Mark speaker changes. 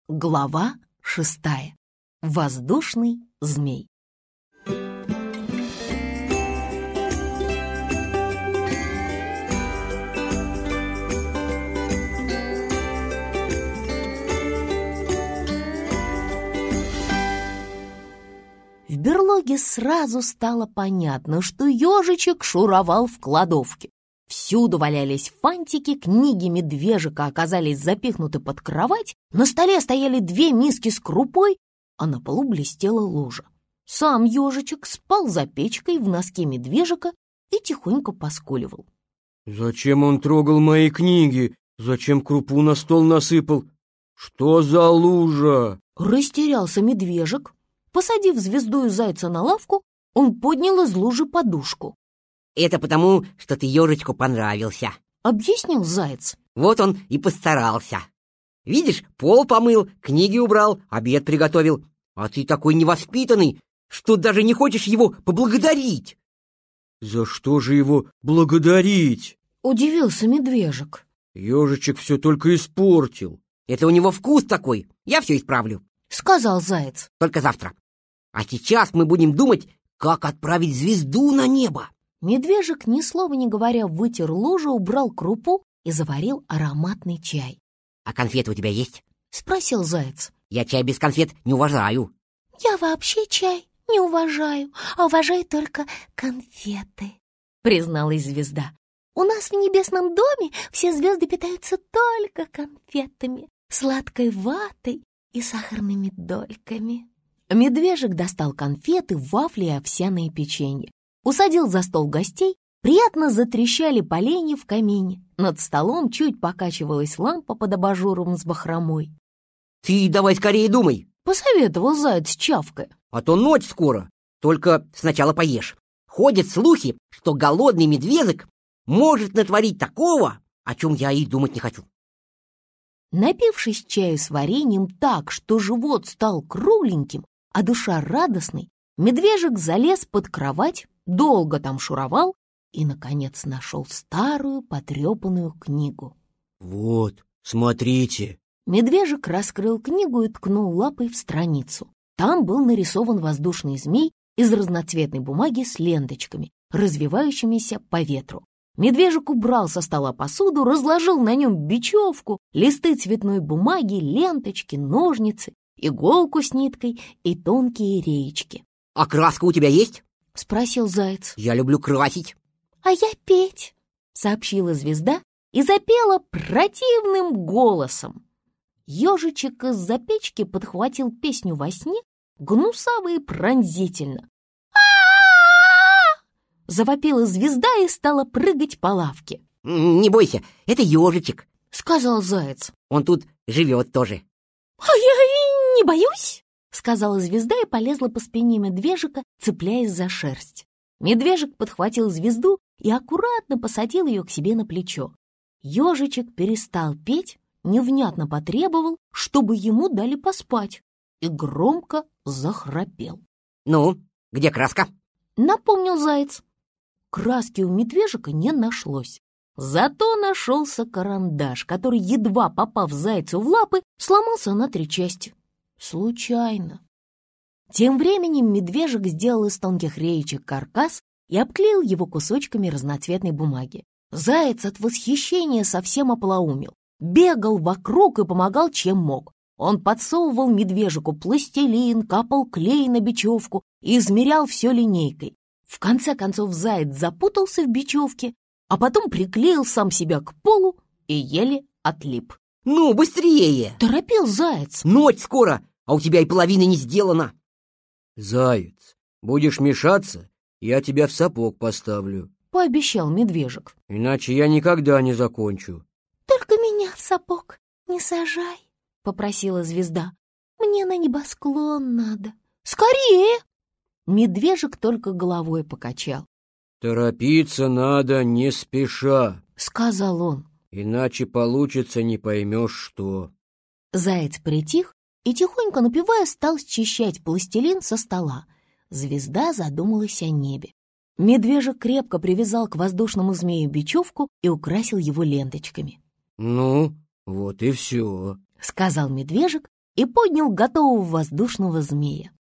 Speaker 1: Глава 6. Воздушный змей. В берлоге сразу стало понятно, что ежичек шуровал в кладовке. Всюду валялись фантики, книги медвежика оказались запихнуты под кровать, на столе стояли 2 миски с крупой, а на полу блестела лужа. Сам ежичек спал за печкой в носке медвежика и тихонько поскуливал.
Speaker 2: «Зачем он трогал мои книги? Зачем крупу на стол насыпал? Что за лужа?»
Speaker 1: Растерялся медвежик. Посадив звезду и зайца на лавку, он поднял из лужи подушку.
Speaker 3: «Это потому, что ты ежичку понравился»,
Speaker 1: — объяснил заяц.
Speaker 3: «Вот он и постарался. Видишь, пол помыл, книги убрал, обед приготовил. А ты такой невоспитанный, что даже не хочешь его поблагодарить».
Speaker 2: «За что же его благодарить?»
Speaker 1: — удивился медвежик.
Speaker 2: «Ежичек все только испортил».
Speaker 3: «Это у него вкус такой, я все исправлю»,
Speaker 1: — сказал заяц.
Speaker 3: «только завтра. А сейчас мы будем думать, как отправить звезду на небо».
Speaker 1: Медвежик, ни слова не говоря, вытер лужу, убрал крупу и заварил ароматный чай.
Speaker 3: «А конфеты у тебя есть?»
Speaker 1: — спросил заяц.
Speaker 3: «Я чай без конфет не уважаю».
Speaker 4: «Я вообще чай не уважаю, а уважаю только конфеты», — призналась звезда. «У нас в небесном доме все звезды питаются только конфетами, сладкой ватой и сахарными дольками».
Speaker 1: Медвежик достал конфеты, вафли и овсяное печенье. Усадил за стол гостей, приятно затрещали поленья в камине. Над столом чуть покачивалась лампа под абажуром с бахромой.
Speaker 3: «Ты давай скорее думай»,
Speaker 1: — посоветовал заяц, чавкая.
Speaker 3: «а то ночь скоро. Только сначала поешь. Ходят слухи, что голодный медвежик может натворить такого, о чем я и думать не хочу».
Speaker 1: Напившись чаю с вареньем так, что живот стал кругленьким, а душа радостной, медвежик залез под кровать, долго там шуровал и, наконец, нашел старую потрепанную книгу.
Speaker 2: «Вот, смотрите!»
Speaker 1: Медвежик раскрыл книгу и ткнул лапой в страницу. Там был нарисован воздушный змей из разноцветной бумаги с ленточками, развивающимися по ветру. Медвежик убрал со стола посуду, разложил на нем бечевку, листы цветной бумаги, ленточки, ножницы, иголку с ниткой и тонкие реечки.
Speaker 3: «А краска у тебя есть?»
Speaker 1: — спросил заяц.
Speaker 3: «Я люблю красить».
Speaker 4: «А я петь»,
Speaker 1: — сообщила звезда и запела противным голосом. Ежичек из-за печки подхватил песню во сне, гнусаво и пронзительно. Завопила звезда и стала прыгать по лавке.
Speaker 3: «Не бойся, это ежичек»,
Speaker 1: — сказал заяц.
Speaker 3: «Он тут живет тоже».
Speaker 4: «А я и не боюсь»,
Speaker 1: — сказала звезда и полезла по спине медвежика, цепляясь за шерсть. Медвежик подхватил звезду и аккуратно посадил ее к себе на плечо. Ежичек перестал петь, невнятно потребовал, чтобы ему дали поспать, и громко захрапел.
Speaker 3: «Ну, где краска?»
Speaker 1: — напомнил заяц. Краски у медвежика не нашлось. Зато нашелся карандаш, который, едва попав зайцу в лапы, сломался на 3 части. Случайно. Тем временем медвежик сделал из тонких реечек каркас и обклеил его кусочками разноцветной бумаги. Заяц от восхищения совсем ополоумел. Бегал вокруг и помогал, чем мог. Он подсовывал медвежику пластилин, капал клей на бечевку и измерял все линейкой. В конце концов заяц запутался в бечевке, а потом приклеил сам себя к полу и еле отлип.
Speaker 3: «Ну, быстрее!»
Speaker 1: — торопил заяц.
Speaker 3: «Ночь скоро, а у тебя и половины не сделано».
Speaker 2: «Заяц, будешь мешаться, я тебя в сапог поставлю»,
Speaker 1: — пообещал медвежик.
Speaker 2: «иначе я никогда не закончу».
Speaker 4: «Только меня в сапог не сажай»,
Speaker 1: — попросила звезда.
Speaker 4: «Мне на небосклон надо».
Speaker 1: «Скорее!» Медвежик только головой покачал.
Speaker 2: «Торопиться надо не спеша»,
Speaker 1: — сказал он.
Speaker 2: «иначе получится не поймешь что».
Speaker 1: Заяц притих и, тихонько напевая, стал счищать пластилин со стола. Звезда задумалась о небе. Медвежик крепко привязал к воздушному змею бечевку и украсил его ленточками.
Speaker 2: «Ну, вот и все»,
Speaker 1: — сказал медвежик и поднял готового воздушного змея.